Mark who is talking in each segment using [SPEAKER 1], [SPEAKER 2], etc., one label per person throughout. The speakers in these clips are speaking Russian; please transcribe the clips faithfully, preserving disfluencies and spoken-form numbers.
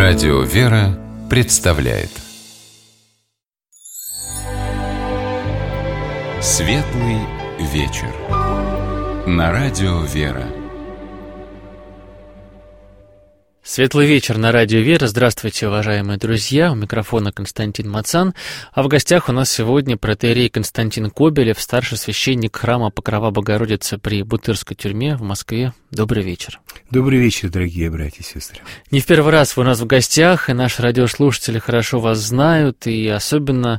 [SPEAKER 1] Радио «Вера» представляет Светлый вечер на Радио «Вера».
[SPEAKER 2] Светлый вечер на Радио «Вера». Здравствуйте, уважаемые друзья. У микрофона Константин Мацан. А в гостях у нас сегодня протоиерей Константин Кобелев, старший священник храма Покрова Богородицы при Бутырской тюрьме в Москве. Добрый вечер.
[SPEAKER 3] Добрый вечер, дорогие братья и сестры.
[SPEAKER 2] Не в первый раз вы у нас в гостях, и наши радиослушатели хорошо вас знают, и особенно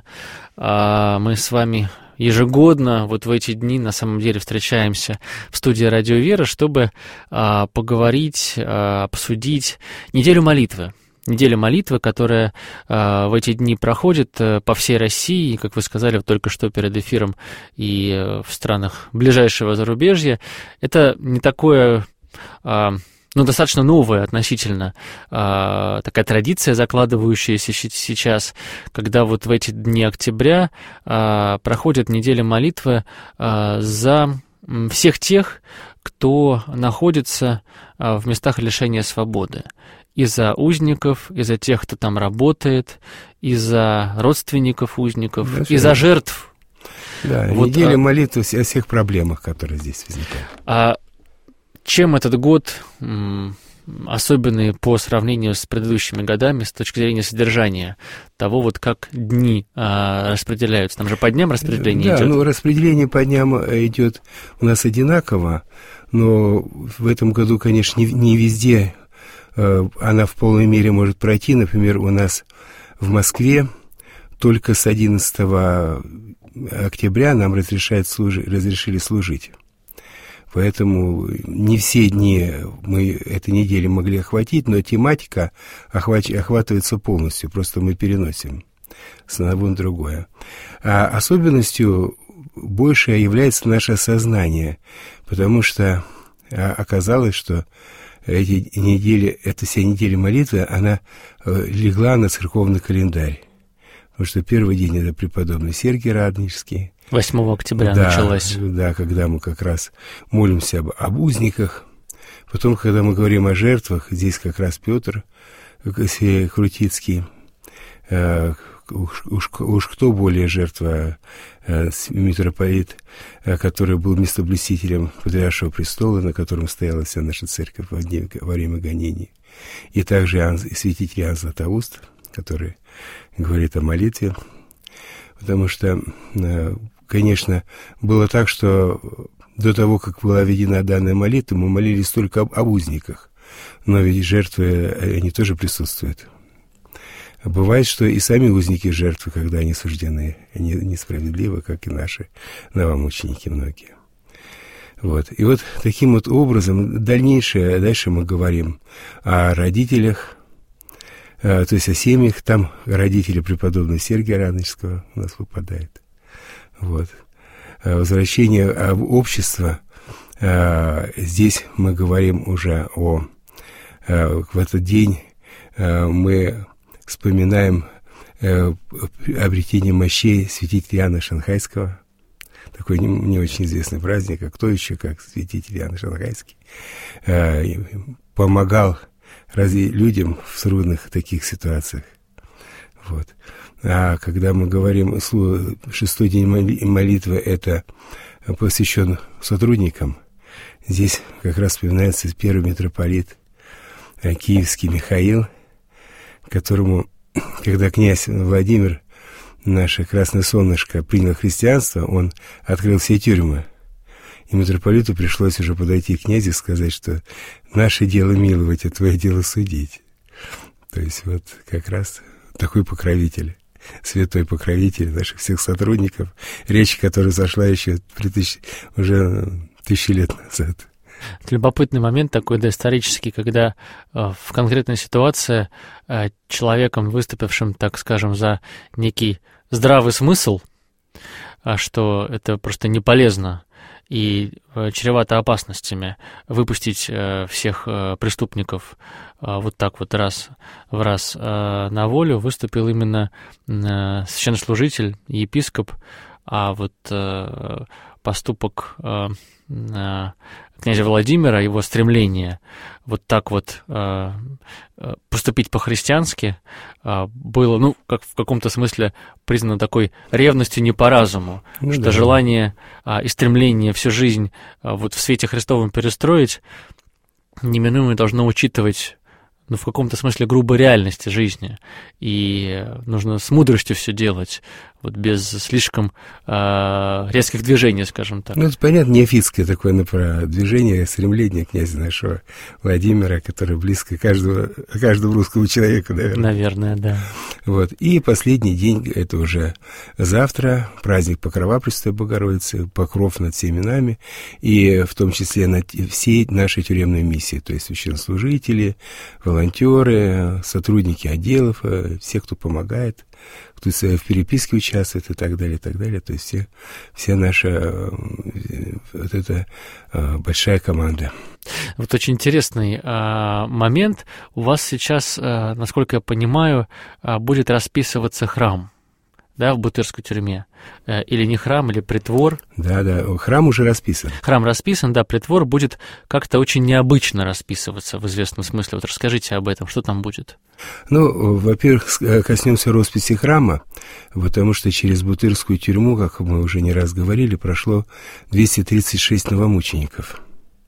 [SPEAKER 2] а, мы с вами ежегодно вот в эти дни на самом деле встречаемся в студии Радио «Вера, чтобы а, поговорить, а, обсудить неделю молитвы. Неделя молитвы, которая а, в эти дни проходит а, по всей России, как вы сказали только что перед эфиром, и а, в странах ближайшего зарубежья. Это не такое... А, ну, достаточно новая относительно э, такая традиция, закладывающаяся сейчас, когда вот в эти дни октября э, проходит неделя молитвы э, за всех тех, кто находится э, в местах лишения свободы. И за узников, и за тех, кто там работает, и за родственников узников, Даже и за жертв.
[SPEAKER 3] Да, вот, неделя а... молитвы о всех проблемах, которые здесь возникают.
[SPEAKER 2] А чем этот год м, особенный по сравнению с предыдущими годами с точки зрения содержания того, вот как дни а, распределяются? Там же по дням распределение
[SPEAKER 3] да,
[SPEAKER 2] идет.
[SPEAKER 3] Да, ну распределение по дням идет у нас одинаково, но в этом году, конечно, не, не везде э, она в полной мере может пройти. Например, у нас в Москве только с одиннадцатого октября нам разрешают служи, разрешили служить. Поэтому не все дни мы этой недели могли охватить, но тематика охват, охватывается полностью, просто мы переносим с одного на другое. А особенностью большей является наше сознание, потому что оказалось, что эти недели, эта вся неделя молитвы, она легла на церковный календарь. Потому что первый день это преподобный Сергий Радонежский.
[SPEAKER 2] восьмого октября
[SPEAKER 3] да,
[SPEAKER 2] началась.
[SPEAKER 3] Да, когда мы как раз молимся об, об узниках. Потом, когда мы говорим о жертвах, здесь как раз Петр Крутицкий. Э, уж, уж, уж кто более жертва, э, митрополит, э, который был местоблюстителем Патриаршего престола, на котором стояла вся наша церковь во, дне, во время гонений. И также Иоанн, святитель Иоанн Златоуст, который говорит о молитве. Потому что, конечно, было так, что до того, как была введена данная молитва, мы молились только об, об узниках. Но ведь жертвы, они тоже присутствуют. Бывает, что и сами узники жертвы, когда они суждены, они несправедливо, как и наши новомученики многие. Вот. И вот таким вот образом дальнейшее, дальше мы говорим о родителях, то есть о семьях, там родители преподобного Сергия Радонежского у нас выпадает. Вот. Возвращение в общество, здесь мы говорим уже о... В этот день мы вспоминаем обретение мощей святителя Иоанна Шанхайского. Такой не, не очень известный праздник, а кто еще, как святитель Иоанн Шанхайский, помогал разве людям в трудных таких ситуациях. Вот. А когда мы говорим, шестой день молитвы, это посвящен сотрудникам, здесь как раз вспоминается первый митрополит киевский Михаил, которому, когда князь Владимир, наше красное солнышко, принял христианство, он открыл все тюрьмы. И митрополиту пришлось уже подойти к князю и сказать, что наше дело миловать, а твое дело судить. То есть вот как раз такой покровитель, святой покровитель наших всех сотрудников, речь которой зашла еще при тысяч, уже тысячи лет назад.
[SPEAKER 2] Любопытный момент такой доисторический, когда э, в конкретной ситуации э, человеком, выступившим, так скажем, за некий здравый смысл, э, что это просто не полезно и э, чревато опасностями выпустить э, всех э, преступников э, вот так вот раз в раз э, на волю, выступил именно э, священнослужитель, епископ, а вот э, поступок э, э, князя Владимира, его стремление вот так вот э, поступить по-христиански э, было, ну, как в каком-то смысле признано такой ревностью не по разуму, ну, что да. желание э, и стремление всю жизнь э, вот в свете Христовом перестроить неминуемо должно учитывать, ну, в каком-то смысле грубой реальности жизни, и нужно с мудростью все делать, вот без слишком э, резких движений, скажем так.
[SPEAKER 3] Ну, это понятно, неофитское такое движение, стремление князя нашего Владимира, которое близко каждому, каждому русскому человеку, наверное.
[SPEAKER 2] Наверное, да.
[SPEAKER 3] Вот. И последний день, это уже завтра, праздник Покрова Пресвятой Богородицы, покров над всеми нами, и в том числе над всей нашей тюремной миссией, то есть священнослужители, волонтеры, сотрудники отделов, все, кто помогает, кто в переписке участвует и так далее, и так далее. То есть все, вся наша вот эта большая команда.
[SPEAKER 2] Вот очень интересный а, момент. У вас сейчас, а, насколько я понимаю, а, будет расписываться храм, да, в Бутырской тюрьме. Или не храм, или притвор.
[SPEAKER 3] Да, да, храм уже расписан.
[SPEAKER 2] Храм расписан, да, притвор будет как-то очень необычно расписываться в известном смысле. Вот расскажите об этом, что там будет?
[SPEAKER 3] Ну, во-первых, коснемся росписи храма, потому что через Бутырскую тюрьму, как мы уже не раз говорили, прошло двести тридцать шесть новомучеников.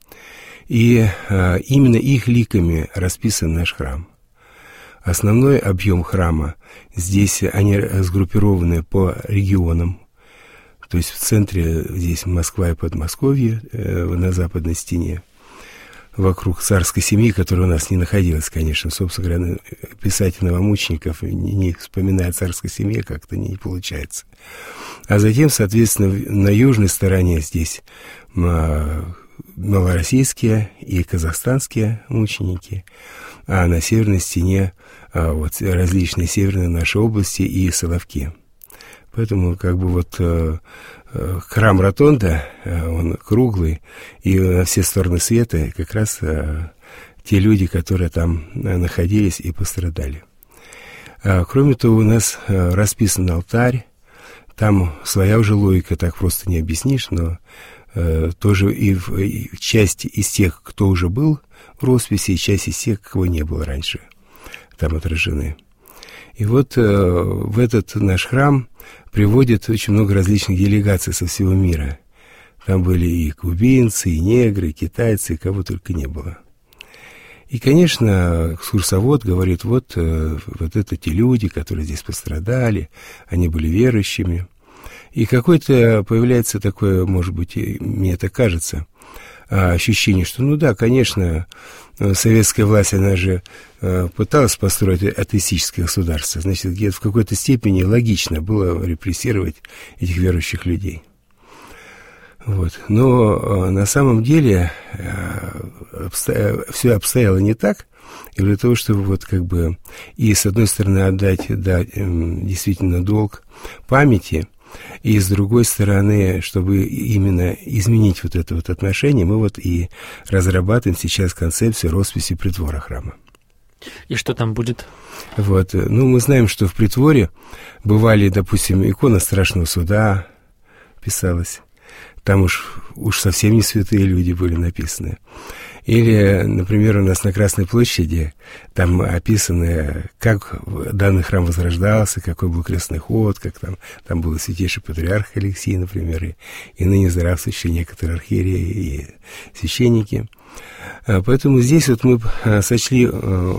[SPEAKER 3] И а, именно их ликами расписан наш храм. Основной объем храма, здесь они сгруппированы по регионам, то есть в центре здесь Москва и Подмосковье, э, на западной стене, вокруг царской семьи, которая у нас не находилась, конечно. Собственно говоря, писать новомучеников, не, не вспоминая о царской семье, как-то не получается. А затем, соответственно, на южной стороне здесь малороссийские и казахстанские мученики, а на северной стене а, вот, различные северные наши области и Соловки. Поэтому как бы вот э, э, храм Ротонда, э, он круглый, и на все стороны света как раз э, те люди, которые там э, находились и пострадали. А, кроме того, у нас э, расписан алтарь, там своя уже логика, так просто не объяснишь, но э, тоже и, в, и часть из тех, кто уже был в росписи, и часть из тех, кого не было раньше, там отражены. И вот э, в этот наш храм приводят очень много различных делегаций со всего мира. Там были и кубинцы, и негры, и китайцы, и кого только не было. И, конечно, экскурсовод говорит, вот, э, вот это те люди, которые здесь пострадали, они были верующими. И какое-то появляется такое, может быть, мне это кажется, ощущение, что, ну да, конечно, советская власть, она же э, пыталась построить атеистическое государство, значит, где-то в какой-то степени логично было репрессировать этих верующих людей. Вот. Но э, на самом деле э, обсто... все обстояло не так, и для того, чтобы вот как бы и с одной стороны отдать, да, э, действительно долг памяти, и с другой стороны, чтобы именно изменить вот это вот отношение, мы вот и разрабатываем сейчас концепцию росписи притвора храма.
[SPEAKER 2] И что там будет?
[SPEAKER 3] Вот, ну, мы знаем, что в притворе бывали, допустим, икона Страшного Суда писалась. Там уж, уж совсем не святые люди были написаны. Или, например, у нас на Красной площади там описано, как данный храм возрождался, какой был крестный ход, как там, там был святейший патриарх Алексий, например, и, и ныне здравствующие некоторые архиереи и священники. Поэтому здесь вот мы сочли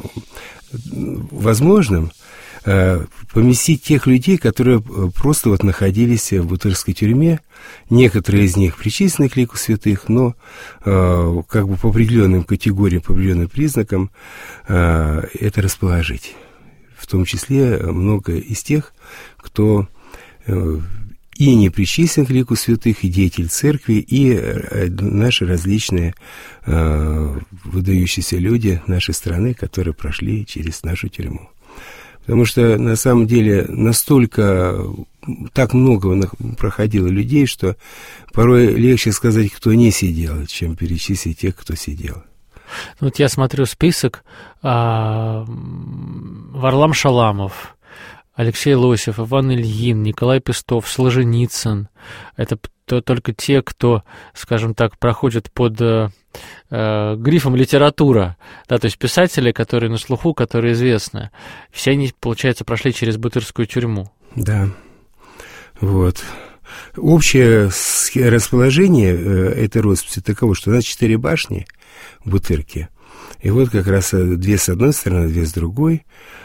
[SPEAKER 3] возможным поместить тех людей, которые просто вот находились в Бутырской тюрьме. Некоторые из них причислены к лику святых, но э, как бы по определенным категориям, по определенным признакам э, это расположить. В том числе много из тех, кто э, и не причислен к лику святых, и деятель церкви, и э, наши различные э, выдающиеся люди нашей страны, которые прошли через нашу тюрьму. Потому что, на самом деле, настолько, так много проходило людей, что порой легче сказать, кто не сидел, чем перечислить тех, кто сидел.
[SPEAKER 2] Вот я смотрю список. А, Варлам Шаламов, Алексей Лосев, Иван Ильин, Николай Пестов, Солженицын. Это то, только те, кто, скажем так, проходит под э, э, грифом литература. Да, то есть писатели, которые на слуху, которые известны. Все они, получается, прошли через Бутырскую тюрьму.
[SPEAKER 3] Да, вот. Общее расположение этой росписи таково, что у нас четыре башни в Бутырке. И вот как раз две с одной стороны, две с другой.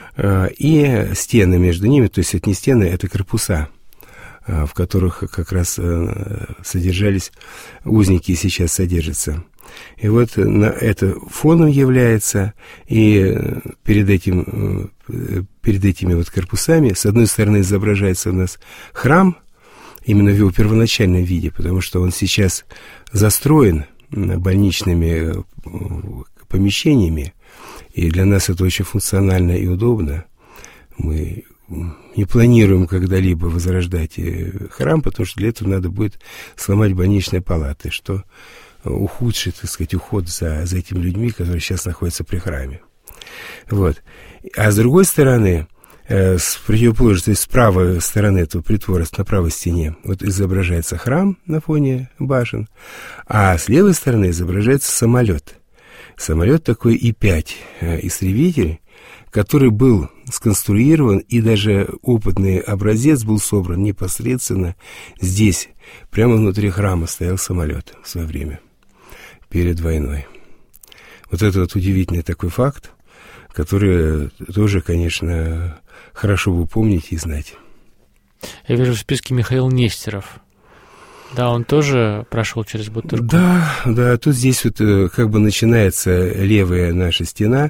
[SPEAKER 3] И стены между ними, то есть это не стены, это корпуса, в которых как раз содержались узники и сейчас содержатся. И вот это фоном является, и перед, этим, перед этими вот корпусами с одной стороны изображается у нас храм, именно в его первоначальном виде, потому что он сейчас застроен больничными помещениями, и для нас это очень функционально и удобно. Мы не планируем когда-либо возрождать храм, потому что для этого надо будет сломать больничные палаты, что ухудшит, так сказать, уход за, за этими людьми, которые сейчас находятся при храме. Вот. А с другой стороны, с противоположной, то есть с правой стороны этого притвора, на правой стене, вот изображается храм на фоне башен, а с левой стороны изображается самолет. Самолет такой И пять, истребитель, который был сконструирован, и даже опытный образец был собран непосредственно здесь, прямо внутри храма стоял самолет в свое время, перед войной. Вот это вот удивительный такой факт, который тоже, конечно, хорошо бы помнить и знать.
[SPEAKER 2] Я вижу в списке Михаил Нестеров. Да, он тоже прошел через Бутырку.
[SPEAKER 3] Да, да, тут здесь вот как бы начинается левая наша стена.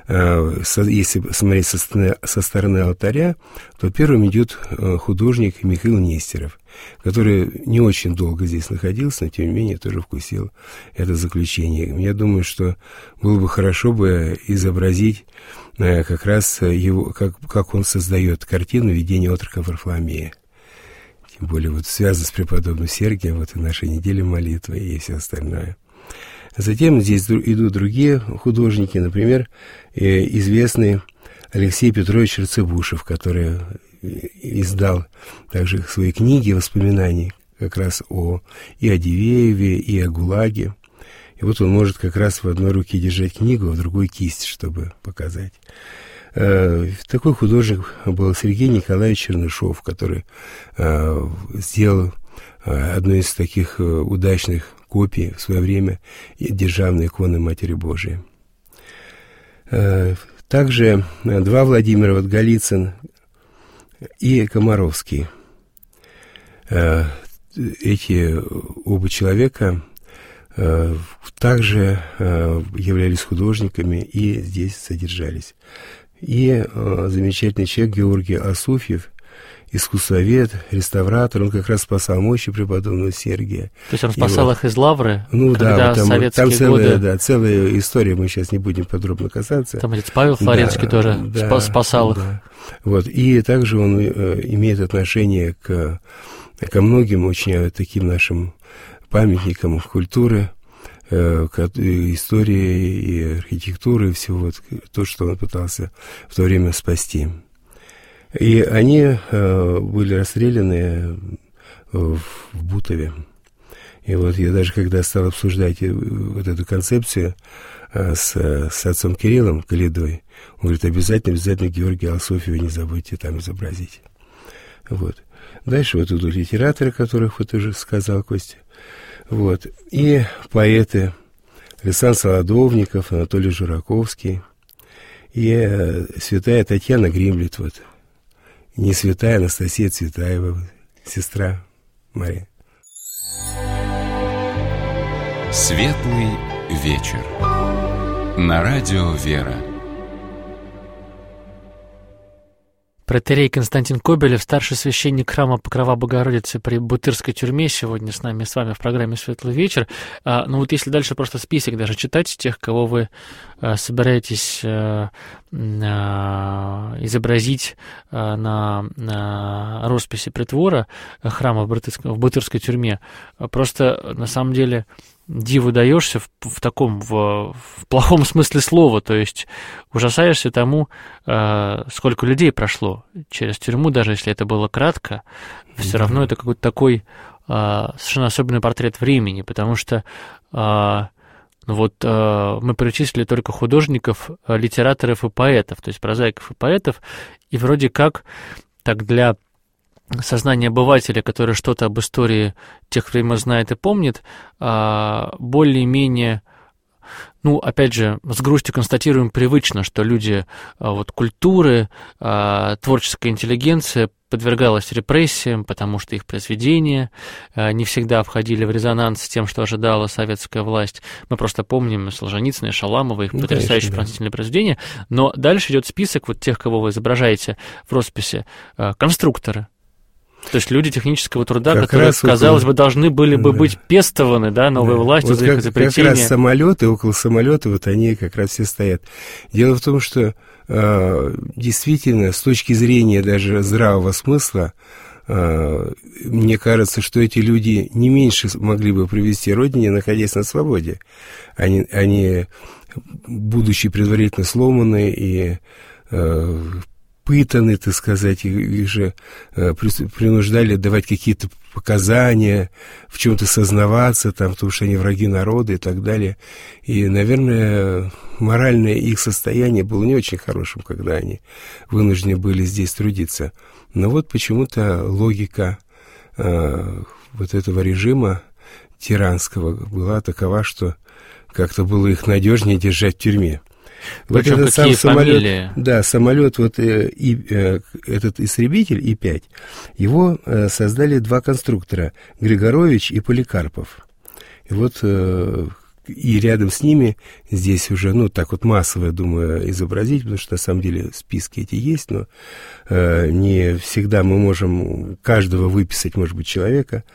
[SPEAKER 3] Если смотреть со стороны, со стороны алтаря, то первым идет художник Михаил Нестеров, который не очень долго здесь находился, но тем не менее тоже вкусил это заключение. Я думаю, что было бы хорошо бы изобразить как раз его, как, как он создает картину «Видение отрока Варфоломея». Тем более вот связано с преподобным Сергием, вот и наша неделя молитвы и все остальное. Затем здесь идут другие художники, например, известный Алексей Петрович Рацебушев, который издал также свои книги воспоминаний как раз о, и о Дивееве, и о ГУЛАГе. И вот он может как раз в одной руке держать книгу, а в другой кисть, чтобы показать. Такой художник был Сергей Николаевич Чернышов, который сделал одну из таких удачных копий в свое время державной иконы Матери Божией. Также два Владимира, вот Голицын и Комаровский. Эти оба человека также являлись художниками и здесь содержались. И э, замечательный человек Георгий Асуфьев, искусствовед, реставратор, он как раз спасал мощи преподобного Сергия.
[SPEAKER 2] То есть он спасал
[SPEAKER 3] вот,
[SPEAKER 2] их из Лавры,
[SPEAKER 3] ну,
[SPEAKER 2] когда
[SPEAKER 3] да, вот там,
[SPEAKER 2] советские
[SPEAKER 3] там целая,
[SPEAKER 2] годы...
[SPEAKER 3] да, целая история, мы сейчас не будем подробно касаться.
[SPEAKER 2] Там отец Павел Флоренский да, тоже да, спасал да. их.
[SPEAKER 3] Вот, и также он э, имеет отношение к, ко многим очень таким нашим памятникам культуры, истории и архитектуры, и всего вот, то, что он пытался в то время спасти. И они э, были расстреляны в, в Бутове. И вот я даже когда стал обсуждать вот эту концепцию э, с, с отцом Кириллом Калидой, он говорит, обязательно, обязательно Георгия Асуфьева не забудьте там изобразить. Вот. Дальше вот идут литераторы, которых вот уже сказал Костя. Вот. И поэты Александр Солодовников, Анатолий Жураковский, и э, святая Татьяна Гримблет, вот, не святая Анастасия Цветаева, сестра Мария.
[SPEAKER 1] Светлый вечер. На радио «Вера».
[SPEAKER 2] Протоиерей Константин Кобелев, старший священник храма Покрова Богородицы при Бутырской тюрьме, сегодня с нами, с вами в программе «Светлый вечер». А, ну вот если дальше просто список даже читать тех, кого вы а, собираетесь а, а, изобразить а, на, на росписи притвора храма в Бутырской, в Бутырской тюрьме, просто на самом деле диву даешься в, в таком, в, в плохом смысле слова, то есть ужасаешься тому, э, сколько людей прошло через тюрьму, даже если это было кратко, все равно это какой-то такой э, совершенно особенный портрет времени, потому что э, вот э, мы перечислили только художников, литераторов и поэтов, то есть прозаиков и поэтов, и вроде как так для сознание обывателя, который что-то об истории тех времен знает и помнит, более-менее, ну, опять же, с грустью констатируем привычно, что люди вот, культуры, творческая интеллигенция подвергалась репрессиям, потому что их произведения не всегда входили в резонанс с тем, что ожидала советская власть. Мы просто помним Солженицына и Шаламова, их ну, потрясающие конечно, пронзительные да. произведения. Но дальше идет список вот тех, кого вы изображаете в росписи. Конструкторы. То есть люди технического труда, как которые, казалось около... бы, должны были бы да. быть пестованы, да, новой да. властью
[SPEAKER 3] вот
[SPEAKER 2] за их
[SPEAKER 3] как,
[SPEAKER 2] изобретение.
[SPEAKER 3] Как раз самолеты, около самолета, вот они как раз все стоят. Дело в том, что э, действительно, с точки зрения даже здравого смысла, э, мне кажется, что эти люди не меньше могли бы привести Родине, находясь на свободе. Они, они будучи предварительно сломаны и э, пытаны, так сказать, их же э, принуждали давать какие-то показания, в чем-то сознаваться, там, потому что они враги народа и так далее. И, наверное, моральное их состояние было не очень хорошим, когда они вынуждены были здесь трудиться. Но вот почему-то логика э, вот этого режима тиранского была такова, что как-то было их надежнее держать в тюрьме.
[SPEAKER 2] Причем вот этот сам самолет, фамилии?
[SPEAKER 3] Да, самолет, вот э, и, э, этот истребитель И пять, его э, создали два конструктора, Григорович и Поликарпов. И вот э, и рядом с ними здесь уже, ну, так вот массово, я думаю, изобразить, потому что на самом деле списки эти есть, но э, не всегда мы можем каждого выписать, может быть, человека.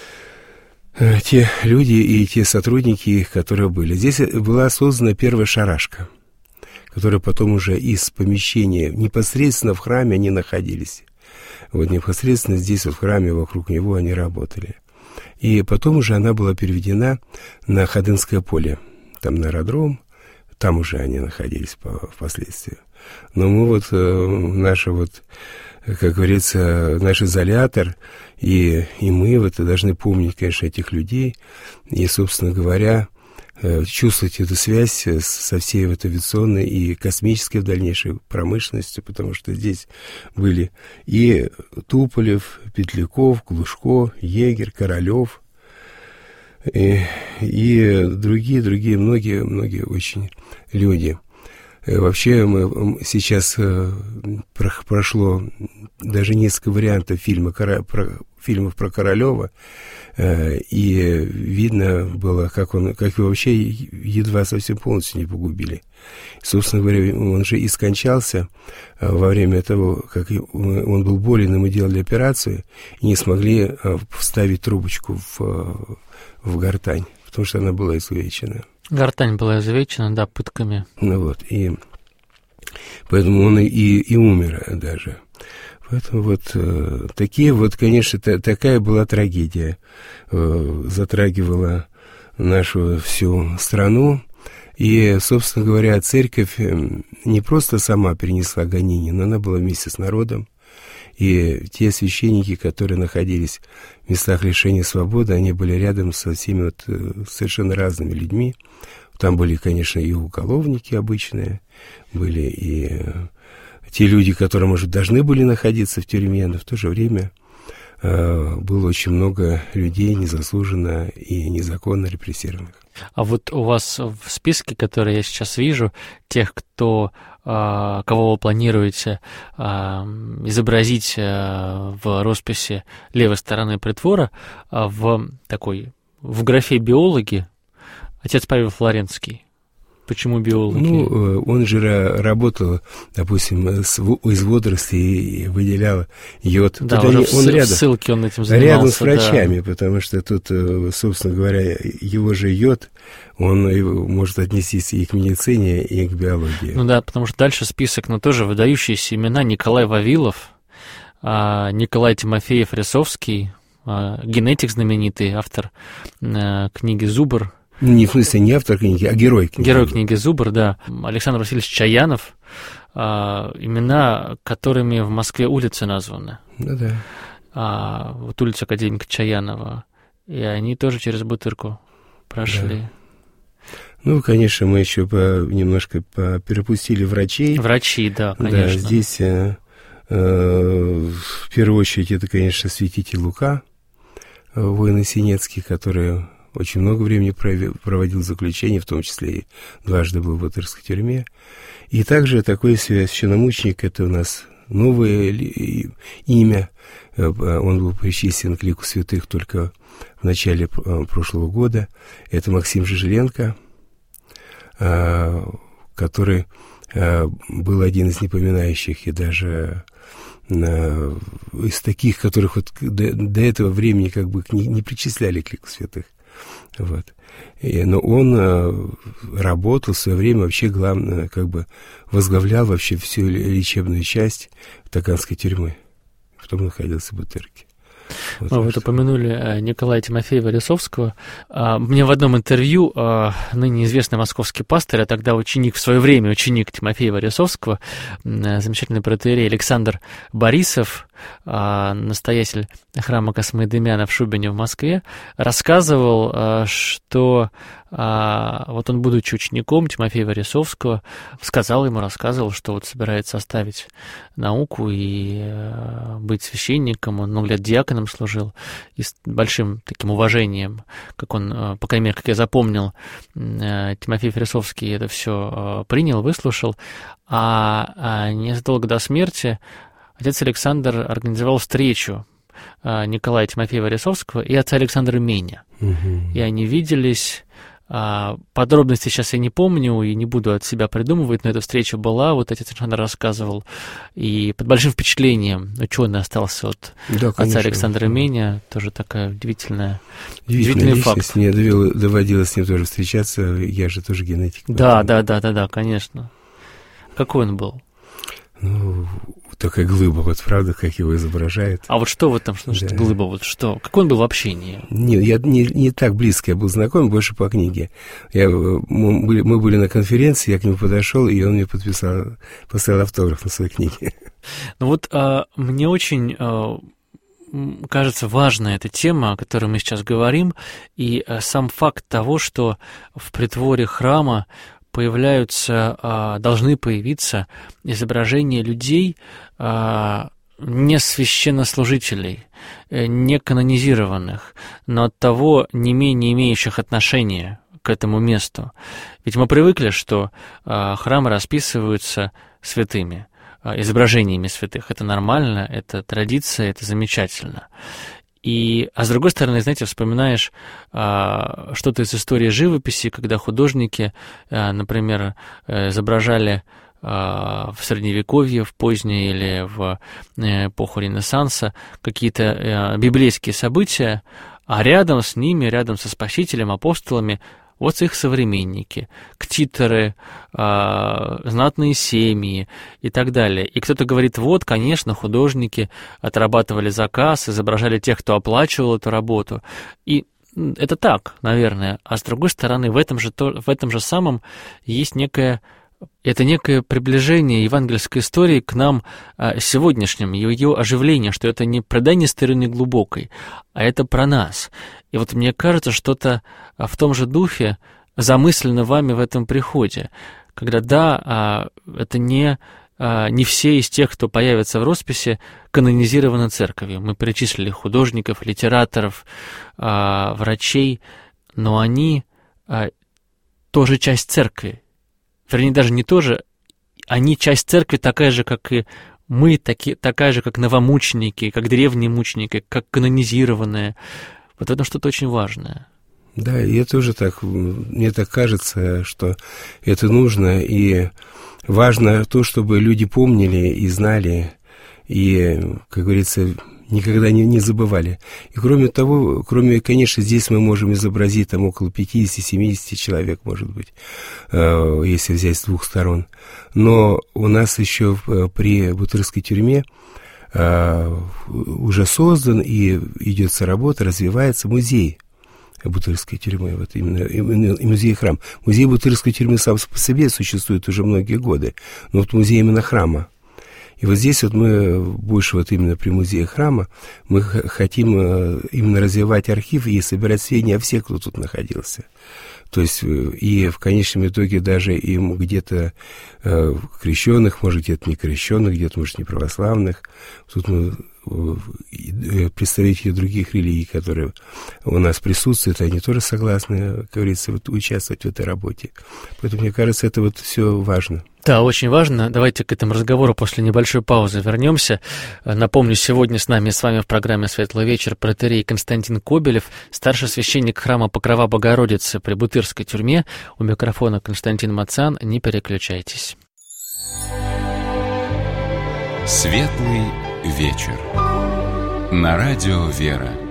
[SPEAKER 3] Э, те люди и те сотрудники, которые были. Здесь была создана первая шарашка, которые потом уже из помещения непосредственно в храме они находились. Вот непосредственно здесь, вот в храме, вокруг него они работали. И потом уже она была переведена на Ходынское поле, там на аэродром, там уже они находились впоследствии. Но мы вот, наша вот, как говорится, наш изолятор, и, и мы вот должны помнить, конечно, этих людей, и, собственно говоря, чувствовать эту связь со всей вот авиационной и космической в дальнейшей промышленностью, потому что здесь были и Туполев, Петляков, Глушко, Егерь, Королев и, и другие, другие, многие, многие очень люди. Вообще мы сейчас прошло даже несколько вариантов фильма, про, фильмов про Королева, и видно было, как он, как его вообще едва совсем полностью не погубили. Собственно говоря, он же и скончался во время того, как он был болен, и мы делали операцию, и не смогли вставить трубочку в, в гортань, потому что она была изувечена.
[SPEAKER 2] Гортань была изувечена, да, пытками.
[SPEAKER 3] Ну вот, и поэтому он и, и умер даже. Поэтому вот э, такие вот, конечно, та, такая была трагедия, э, затрагивала нашу всю страну. И, собственно говоря, церковь не просто сама перенесла гонение, но она была вместе с народом. И те священники, которые находились в местах лишения свободы, они были рядом со всеми вот совершенно разными людьми. Там были, конечно, и уголовники обычные, были и те люди, которые, может, должны были находиться в тюрьме, но в то же время э, было очень много людей незаслуженно и незаконно репрессированных.
[SPEAKER 2] А вот у вас в списке, который я сейчас вижу, тех, кто, э, кого вы планируете э, изобразить э, в росписи левой стороны притвора, э, в такой, в графе «биологи», отец Павел Флоренский. Почему биологи?
[SPEAKER 3] Ну, он же работал, допустим, с, из водорослей и выделял йод.
[SPEAKER 2] Да,
[SPEAKER 3] тут
[SPEAKER 2] уже
[SPEAKER 3] они,
[SPEAKER 2] в,
[SPEAKER 3] он
[SPEAKER 2] в
[SPEAKER 3] рядом,
[SPEAKER 2] ссылке он этим занимался.
[SPEAKER 3] Рядом с врачами,
[SPEAKER 2] да.
[SPEAKER 3] Потому что тут, собственно говоря, его же йод, он может отнестись и к медицине, и к биологии.
[SPEAKER 2] Ну да, потому что дальше список, но тоже выдающиеся имена: Николай Вавилов, Николай Тимофеев Рисовский, генетик знаменитый, автор книги «Зубр»,
[SPEAKER 3] Не в смысле не автор книги, а герой книги.
[SPEAKER 2] Герой книги «Зубр», да. Александр Васильевич Чаянов, а, имена, которыми в Москве улицы названы.
[SPEAKER 3] Да-да.
[SPEAKER 2] А, вот улица Академика Чаянова. И они тоже через Бутырку прошли.
[SPEAKER 3] Да. Ну, конечно, мы еще по, немножко по, перепустили врачей.
[SPEAKER 2] Врачи, да, конечно.
[SPEAKER 3] Да, здесь э, э, в первую очередь это, конечно, святитель Лука, э, воин Синецкий, который очень много времени проводил заключение, в том числе и дважды был в Бутырской тюрьме. И также такой священномученик, это у нас новое имя. Он был причислен к лику святых только в начале прошлого года. Это Максим Жижеленко, который был один из непоминающих и даже из таких, которых вот до, до этого времени как бы не, не причисляли к лику святых. Вот. И, но он э, работал в свое время, вообще главное, как бы возглавлял вообще всю лечебную часть Таганской тюрьмы. Потом находился в Бутырке. Вот,
[SPEAKER 2] вы вот упомянули Николая Тимофеева Лисовского. Мне в одном интервью ныне известный московский пастырь, а тогда ученик, в свое время ученик Тимофеева Лисовского, замечательный протоиерей Александр Борисов, настоятель храма Космоедемьяна в Шубине в Москве, рассказывал, что вот он, будучи учеником Тимофея Лисовского, сказал ему, рассказывал, что вот собирается оставить науку и быть священником. Он много лет диаконом служил, и с большим таким уважением, как он, по крайней мере, как я запомнил, Тимофей Лисовский это все принял, выслушал, а незадолго до смерти отец Александр организовал встречу Николая Тимофеева Лисовского и отца Александра Меня. Угу. И они виделись. Подробности сейчас я не помню и не буду от себя придумывать, но эта встреча была, вот отец Александр рассказывал, и под большим впечатлением ученый остался от да, отца Александра Меня, тоже такая удивительная, удивительный факт.
[SPEAKER 3] Мне доводилось с ним тоже встречаться, я же тоже генетик.
[SPEAKER 2] Да, да, да, да, да, конечно. Какой он был?
[SPEAKER 3] Ну, такая глыба, вот правда, как его изображают.
[SPEAKER 2] А вот что вот там, что значит да. глыба, вот что? Какой он был в общении?
[SPEAKER 3] Нет, я не, не так близко, я был знаком, больше по книге. Я, мы, были, мы были на конференции, я к нему подошел, и он мне подписал, поставил автограф на своей книге.
[SPEAKER 2] Ну вот а, мне очень... А... кажется, важная эта тема, о которой мы сейчас говорим, и сам факт того, что в притворе храма появляются, должны появиться изображения людей, не священнослужителей, не канонизированных, но оттого не менее имеющих отношения к этому месту. Ведь мы привыкли, что храмы расписываются святыми, изображениями святых. Это нормально, это традиция, это замечательно. И, а с другой стороны, знаете, вспоминаешь а, что-то из истории живописи, когда художники, а, например, изображали а, в Средневековье, в позднее или в эпоху Ренессанса какие-то а, библейские события, а рядом с ними, рядом со Спасителем, апостолами, вот их современники, ктиторы, э, знатные семьи и так далее. И кто-то говорит, вот, конечно, художники отрабатывали заказ, изображали тех, кто оплачивал эту работу. И это так, наверное. А с другой стороны, в этом же, в этом же самом есть некое... Это некое приближение евангельской истории к нам а, сегодняшним, ее оживление, что это не предание старины глубокой, а это про нас. И вот мне кажется, что-то в том же духе замыслено вами в этом приходе, когда, да, а, это не, а, не все из тех, кто появится в росписи, канонизированы церковью. Мы перечислили художников, литераторов, а, врачей, но они а, тоже часть церкви. Вернее, даже не тоже, они часть церкви такая же, как и мы, таки, такая же, как новомученики, как древние мученики, как канонизированные. Вот это что-то очень важное.
[SPEAKER 3] Да, и это тоже так, мне так кажется, что это нужно, и важно то, чтобы люди помнили и знали, и, как говорится, никогда не, не забывали. И кроме того, кроме, конечно, здесь мы можем изобразить там около пятьдесят-семьдесят человек, может быть, э, если взять с двух сторон. Но у нас еще э, при Бутырской тюрьме э, уже создан и идется работа, развивается музей Бутырской тюрьмы, вот именно, именно и музей храм. Музей Бутырской тюрьмы сам по себе существует уже многие годы, но вот музей именно храма. И вот здесь вот мы больше вот именно при музее храма мы хотим именно развивать архив и собирать сведения о всех, кто тут находился. То есть и в конечном итоге даже им где-то э, крещенных, может, где-то не крещенных, где-то, может, не православных. Тут мы э, представители других религий, которые у нас присутствуют, они тоже согласны, как говорится, вот, участвовать в этой работе. Поэтому, мне кажется, это вот все важно.
[SPEAKER 2] Да, очень важно. Давайте к этому разговору после небольшой паузы вернемся. Напомню, сегодня с нами с вами в программе «Светлый вечер» протоиерей Константин Кобелев, старший священник храма Покрова Богородицы при Бутырской тюрьме. У микрофона Константин Мацан. Не переключайтесь.
[SPEAKER 1] «Светлый вечер» на радио «Вера».